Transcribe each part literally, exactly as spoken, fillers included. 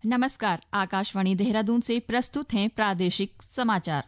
नमस्कार, आकाशवाणी देहरादून से प्रस्तुत हैं प्रादेशिक समाचार।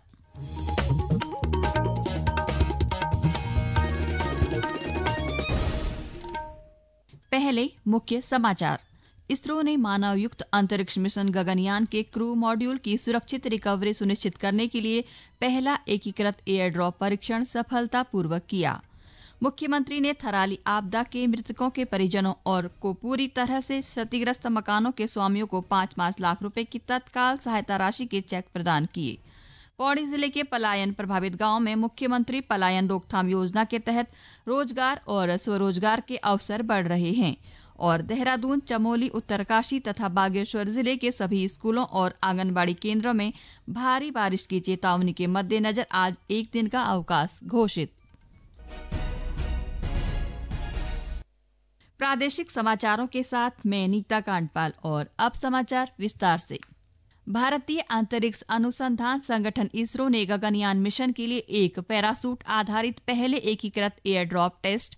पहले मुख्य समाचार। इसरो ने मानवयुक्त अंतरिक्ष मिशन गगनयान के क्रू मॉड्यूल की सुरक्षित रिकवरी सुनिश्चित करने के लिए पहला एकीकृत एयर ड्रॉप परीक्षण सफलतापूर्वक किया। मुख्यमंत्री ने थराली आपदा के मृतकों के परिजनों और को पूरी तरह से क्षतिग्रस्त मकानों के स्वामियों को पांच पांच लाख रुपए की तत्काल सहायता राशि के चेक प्रदान किए। पौड़ी जिले के पलायन प्रभावित गांव में मुख्यमंत्री पलायन रोकथाम योजना के तहत रोजगार और स्वरोजगार के अवसर बढ़ रहे हैं। और देहरादून, चमोली, उत्तरकाशी तथा बागेश्वर जिले के सभी स्कूलों और आंगनबाड़ी केंद्रों में भारी बारिश की चेतावनी के मद्देनजर आज एक दिन का अवकाश घोषित। प्रादेशिक समाचारों के साथ मैं नीता कांडपाल और अब समाचार विस्तार से। भारतीय अंतरिक्ष अनुसंधान संगठन इसरो ने गगनयान मिशन के लिए एक पैरासूट आधारित पहले एकीकृत air drop test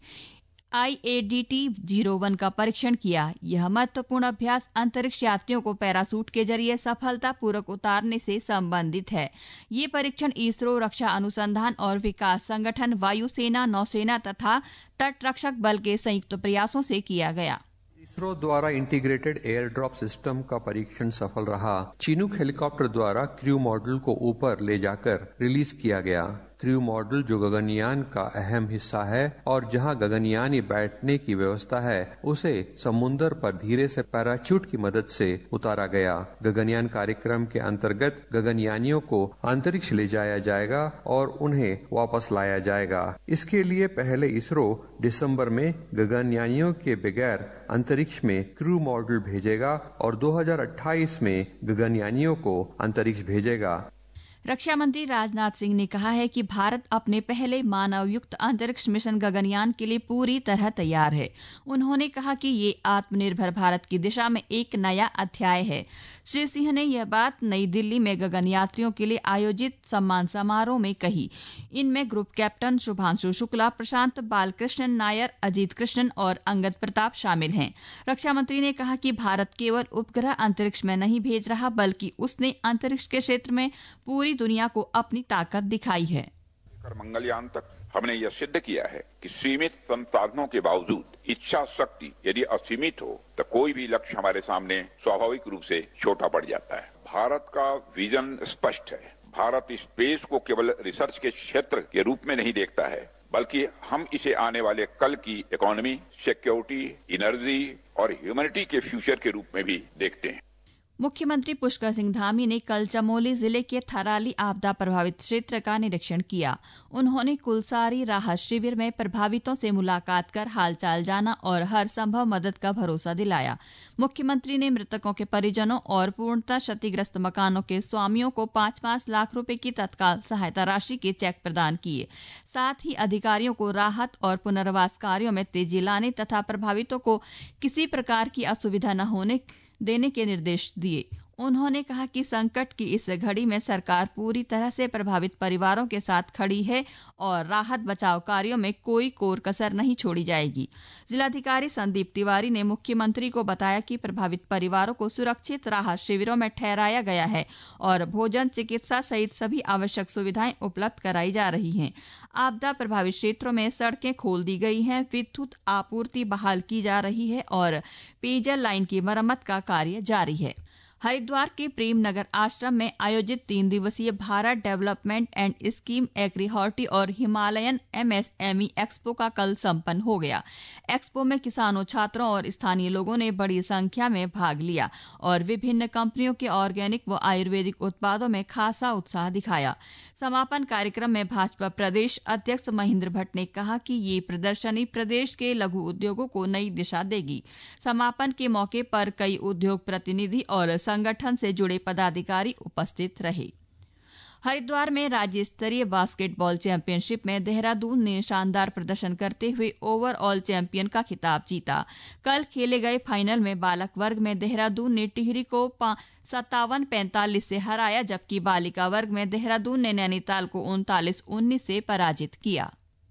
I A D T zero one का परीक्षण किया। यह महत्वपूर्ण अभ्यास अंतरिक्ष यात्रियों को पैरासूट के जरिए सफलतापूर्वक उतारने से संबंधित है। ये परीक्षण इसरो, रक्षा अनुसंधान और विकास संगठन, वायुसेना, नौसेना तथा तटरक्षक बल के संयुक्त प्रयासों से किया गया। इसरो द्वारा इंटीग्रेटेड एयर ड्रॉप सिस्टम का परीक्षण सफल रहा। चिनूक हेलीकॉप्टर द्वारा क्रू मॉड्यूल को ऊपर ले जाकर रिलीज किया गया। क्रू मॉड्यूल जो गगनयान का अहम हिस्सा है और जहां गगनयानी बैठने की व्यवस्था है, उसे समुद्र पर धीरे से पैराचूट की मदद से उतारा गया। गगनयान कार्यक्रम के अंतर्गत गगनयानियों को अंतरिक्ष ले जाया जाएगा और उन्हें वापस लाया जाएगा। इसके लिए पहले इसरो दिसंबर में गगनयानियों के बगैर अंतरिक्ष में क्रू मॉड्यूल भेजेगा और दो हज़ार अट्ठाईस में गगनयानियों को अंतरिक्ष भेजेगा। रक्षा मंत्री राजनाथ सिंह ने कहा है कि भारत अपने पहले मानवयुक्त अंतरिक्ष मिशन गगनयान के लिए पूरी तरह तैयार है। उन्होंने कहा कि ये आत्मनिर्भर भारत की दिशा में एक नया अध्याय है। श्री सिंह ने यह बात नई दिल्ली में गगन यात्रियों के लिए आयोजित सम्मान समारोह में कही। इनमें ग्रुप कैप्टन शुभांशु शुक्ला, प्रशांत बालकृष्णन नायर, अजीत कृष्णन और अंगद प्रताप शामिल हैं। रक्षा मंत्री ने कहा कि भारत केवल उपग्रह अंतरिक्ष में नहीं भेज रहा, बल्कि उसने अंतरिक्ष के क्षेत्र में पूरी दुनिया को अपनी ताकत दिखाई है। मंगलयान तक हमने यह सिद्ध किया है कि सीमित संसाधनों के बावजूद इच्छा शक्ति यदि असीमित हो तो कोई भी लक्ष्य हमारे सामने स्वाभाविक रूप से छोटा पड़ जाता है। भारत का विजन स्पष्ट है। भारत स्पेस को केवल रिसर्च के क्षेत्र के रूप में नहीं देखता है, बल्कि हम इसे आने वाले कल की इकोनॉमी, सिक्योरिटी, एनर्जी और ह्यूमैनिटी के फ्यूचर के रूप में भी देखते हैं। मुख्यमंत्री पुष्कर सिंह धामी ने कल चमोली जिले के थराली आपदा प्रभावित क्षेत्र का निरीक्षण किया। उन्होंने कुलसारी राहत शिविर में प्रभावितों से मुलाकात कर हालचाल जाना और हर संभव मदद का भरोसा दिलाया। मुख्यमंत्री ने मृतकों के परिजनों और पूर्णतः क्षतिग्रस्त मकानों के स्वामियों को पांच पांच लाख रुपए की तत्काल सहायता राशि के चेक प्रदान किए। साथ ही अधिकारियों को राहत और पुनर्वास कार्यों में तेजी लाने तथा प्रभावितों को किसी प्रकार की असुविधा न होने देने के निर्देश दिए। उन्होंने कहा कि संकट की इस घड़ी में सरकार पूरी तरह से प्रभावित परिवारों के साथ खड़ी है और राहत बचाव कार्यों में कोई कोर कसर नहीं छोड़ी जाएगी। जिलाधिकारी संदीप तिवारी ने मुख्यमंत्री को बताया कि प्रभावित परिवारों को सुरक्षित राहत शिविरों में ठहराया गया है और भोजन, चिकित्सा सहित सभी आवश्यक सुविधाएं उपलब्ध कराई जा रही हैं। आपदा प्रभावित क्षेत्रों में सड़कें खोल दी गई हैं, विद्युत आपूर्ति बहाल की जा रही है और पेयजल लाइन की मरम्मत का कार्य जारी है। हरिद्वार के प्रेम नगर आश्रम में आयोजित तीन दिवसीय Bharat development and scheme agri horti और Himalayan M S M E expo का कल संपन्न हो गया। एक्सपो में किसानों, छात्रों और स्थानीय लोगों ने बड़ी संख्या में भाग लिया और विभिन्न कंपनियों के ऑर्गेनिक व आयुर्वेदिक उत्पादों में खासा उत्साह दिखाया। समापन कार्यक्रम में भाजपा प्रदेश अध्यक्ष महेंद्र भट्ट ने कहा कि ये प्रदर्शनी प्रदेश के लघु उद्योगों को नई दिशा देगी। समापन के मौके पर कई उद्योग प्रतिनिधि और संगठन से जुड़े पदाधिकारी उपस्थित रहे। हरिद्वार में राज्य स्तरीय बास्केटबॉल चैंपियनशिप में देहरादून ने शानदार प्रदर्शन करते हुए ओवरऑल चैंपियन का खिताब जीता। कल खेले गए फाइनल में बालक वर्ग में देहरादून ने टिहरी को सत्तावन पैंतालीस से हराया, जबकि बालिका वर्ग में देहरादून ने नैनीताल को उनतालीस उन्नीस से पराजित किया।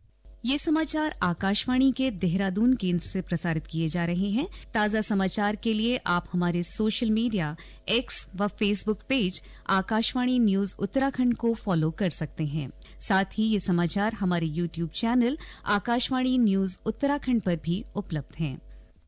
ये समाचार आकाशवाणी के देहरादून केंद्र से प्रसारित किए जा रहे हैं। ताज़ा समाचार के लिए आप हमारे सोशल मीडिया एक्स व Facebook page Akashvani news Uttarakhand को फॉलो कर सकते हैं। साथ ही ये समाचार हमारे YouTube channel Akashvani news Uttarakhand पर भी उपलब्ध हैं।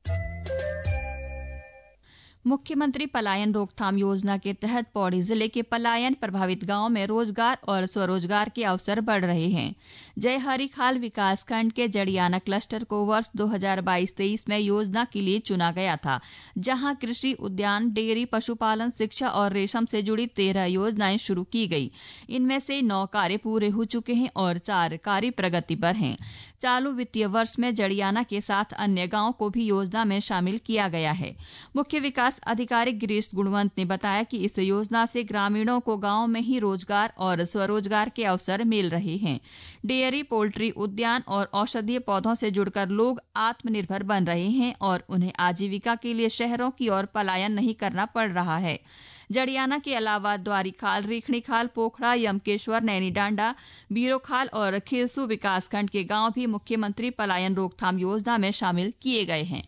मुख्यमंत्री पलायन रोकथाम योजना के तहत पौड़ी जिले के पलायन प्रभावित गांव में रोजगार और स्वरोजगार के अवसर बढ़ रहे हैं। जय हरीखाल विकासखंड के जड़ियाना क्लस्टर को वर्ष दो हज़ार बाईस तेईस में योजना के लिए चुना गया था, जहां कृषि, उद्यान, डेयरी, पशुपालन, शिक्षा और रेशम से जुड़ी तेरह योजनाएं शुरू की गई। इनमें से नौ कार्य पूरे हो चुके हैं और चार कार्य प्रगति पर हैं। चालू वित्तीय वर्ष में जड़ियाना के साथ अन्य गांवों को भी योजना में शामिल किया गया है। मुख्य विकास अधिकारी गिरीश गुणवंत ने बताया कि इस योजना से ग्रामीणों को गांव में ही रोजगार और स्वरोजगार के अवसर मिल रहे हैं। डेयरी, पोल्ट्री, उद्यान और औषधीय पौधों से जुड़कर लोग आत्मनिर्भर बन रहे हैं और उन्हें आजीविका के लिए शहरों की ओर पलायन नहीं करना पड़ रहा है। जड़ियाना के अलावा द्वारीखाल, रीखणीखाल, पोखड़ा, यमकेश्वर, नैनीडांडा, बीरोखाल और खिरसू विकासखंड के गांव भी मुख्यमंत्री पलायन रोकथाम योजना में शामिल किए गए हैं।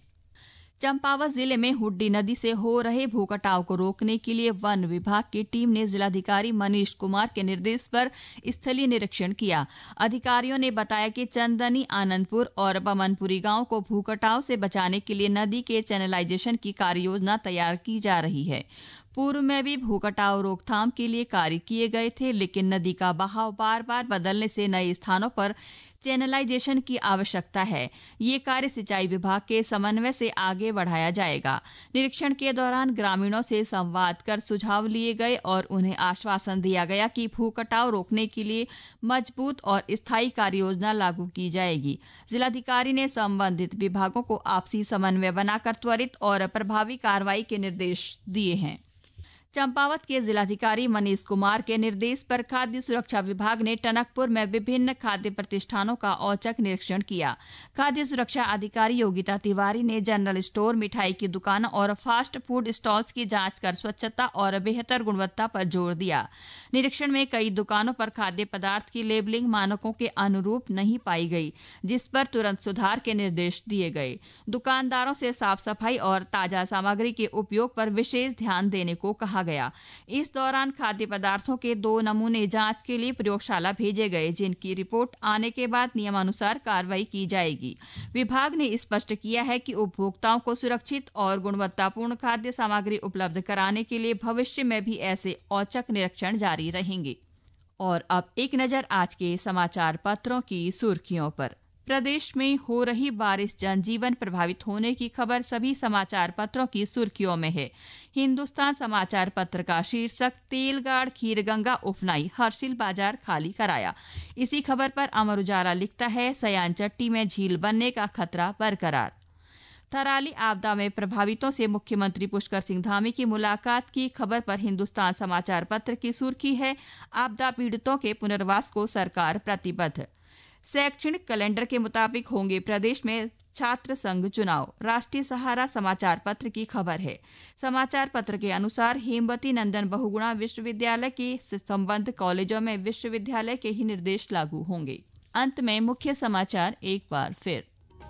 चंपावत जिले में हुड्डी नदी से हो रहे भूकटाव को रोकने के लिए वन विभाग की टीम ने जिलाधिकारी मनीष कुमार के निर्देश पर स्थलीय निरीक्षण किया। अधिकारियों ने बताया कि चंदनी, आनंदपुर और बमनपुरी गांव को भूकटाव से बचाने के लिए नदी के चैनलाइजेशन की कार्ययोजना तैयार की जा रही है। पूर्व में भी भूकटाव रोकथाम के लिए कार्य किए गए थे, लेकिन नदी का बहाव बार बार बदलने से नए स्थानों पर चैनलाइजेशन की आवश्यकता है। ये कार्य सिंचाई विभाग के समन्वय से आगे बढ़ाया जाएगा। निरीक्षण के दौरान ग्रामीणों से संवाद कर सुझाव लिए गए और उन्हें आश्वासन दिया गया कि भूकटाव रोकने के लिए मजबूत और स्थायी कार्ययोजना लागू की जाएगी। जिलाधिकारी ने संबंधित विभागों को आपसी समन्वय बनाकर त्वरित और प्रभावी कार्रवाई के निर्देश दिए हैं। चंपावत के जिलाधिकारी मनीष कुमार के निर्देश पर खाद्य सुरक्षा विभाग ने टनकपुर में विभिन्न खाद्य प्रतिष्ठानों का औचक निरीक्षण किया। खाद्य सुरक्षा अधिकारी योगिता तिवारी ने जनरल स्टोर, मिठाई की दुकानों और फास्ट फूड स्टॉल्स की जांच कर स्वच्छता और बेहतर गुणवत्ता पर जोर दिया। निरीक्षण में कई दुकानों पर खाद्य पदार्थ की लेबलिंग मानकों के अनुरूप नहीं पाई गई, जिस पर तुरंत सुधार के निर्देश दिए गए। दुकानदारों से साफ सफाई और ताजा सामग्री के उपयोग पर विशेष ध्यान देने को कहा गया। इस दौरान खाद्य पदार्थों के दो नमूने जांच के लिए प्रयोगशाला भेजे गए, जिनकी रिपोर्ट आने के बाद नियमानुसार कार्रवाई की जाएगी। विभाग ने स्पष्ट किया है कि उपभोक्ताओं को सुरक्षित और गुणवत्तापूर्ण खाद्य सामग्री उपलब्ध कराने के लिए भविष्य में भी ऐसे औचक निरीक्षण जारी रहेंगे। और अब एक नजर आज के समाचार पत्रों की सुर्खियों पर। प्रदेश में हो रही बारिश जनजीवन प्रभावित होने की खबर सभी समाचार पत्रों की सुर्खियों में है। हिंदुस्तान समाचार पत्र का शीर्षक तेलगाड़ खीरगंगा उफनाई, हर्षिल बाजार खाली कराया। इसी खबर पर अमर उजाला लिखता है, सयान चट्टी में झील बनने का खतरा बरकरार। थराली आपदा में प्रभावितों से मुख्यमंत्री पुष्कर सिंह धामी की मुलाकात की खबर पर हिंदुस्तान समाचार पत्र की सुर्खी है, आपदा पीड़ितों के पुनर्वास को सरकार प्रतिबद्ध। शैक्षणिक कैलेंडर के मुताबिक होंगे प्रदेश में छात्र संघ चुनाव, राष्ट्रीय सहारा समाचार पत्र की खबर है। समाचार पत्र के अनुसार हेमवती नंदन बहुगुणा विश्वविद्यालय के संबद्ध कॉलेजों में विश्वविद्यालय के ही निर्देश लागू होंगे। अंत में मुख्य समाचार एक बार फिर।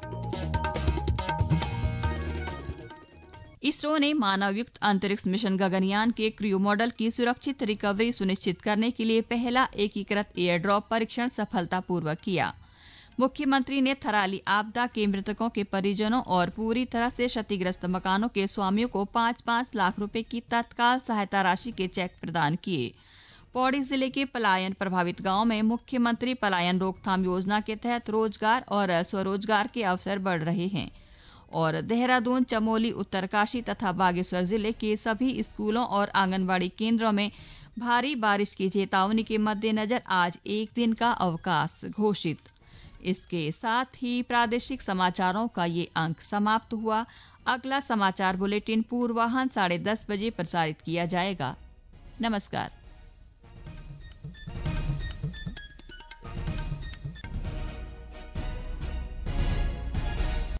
इसरो ने मानवयुक्त अंतरिक्ष मिशन गगनयान के क्रू मॉडल की सुरक्षित रिकवरी सुनिश्चित करने के लिए पहला एकीकृत एयर ड्रॉप परीक्षण सफलतापूर्वक किया। मुख्यमंत्री ने थराली आपदा के मृतकों के परिजनों और पूरी तरह से क्षतिग्रस्त मकानों के स्वामियों को पाँच पाँच लाख रुपए की तत्काल सहायता राशि के चेक प्रदान किए। पौड़ी जिले के पलायन प्रभावित गांव में मुख्यमंत्री पलायन रोकथाम योजना के तहत रोजगार और स्वरोजगार के अवसर बढ़ रहे हैं। और देहरादून, चमोली, उत्तरकाशी तथा बागेश्वर जिले के सभी स्कूलों और आंगनबाड़ी केंद्रों में भारी बारिश की चेतावनी के मद्देनजर आज एक दिन का अवकाश घोषित। इसके साथ ही प्रादेशिक समाचारों का ये अंक समाप्त हुआ। अगला समाचार बुलेटिन पूर्वाह्न साढ़े दस बजे प्रसारित किया जाएगा। नमस्कार।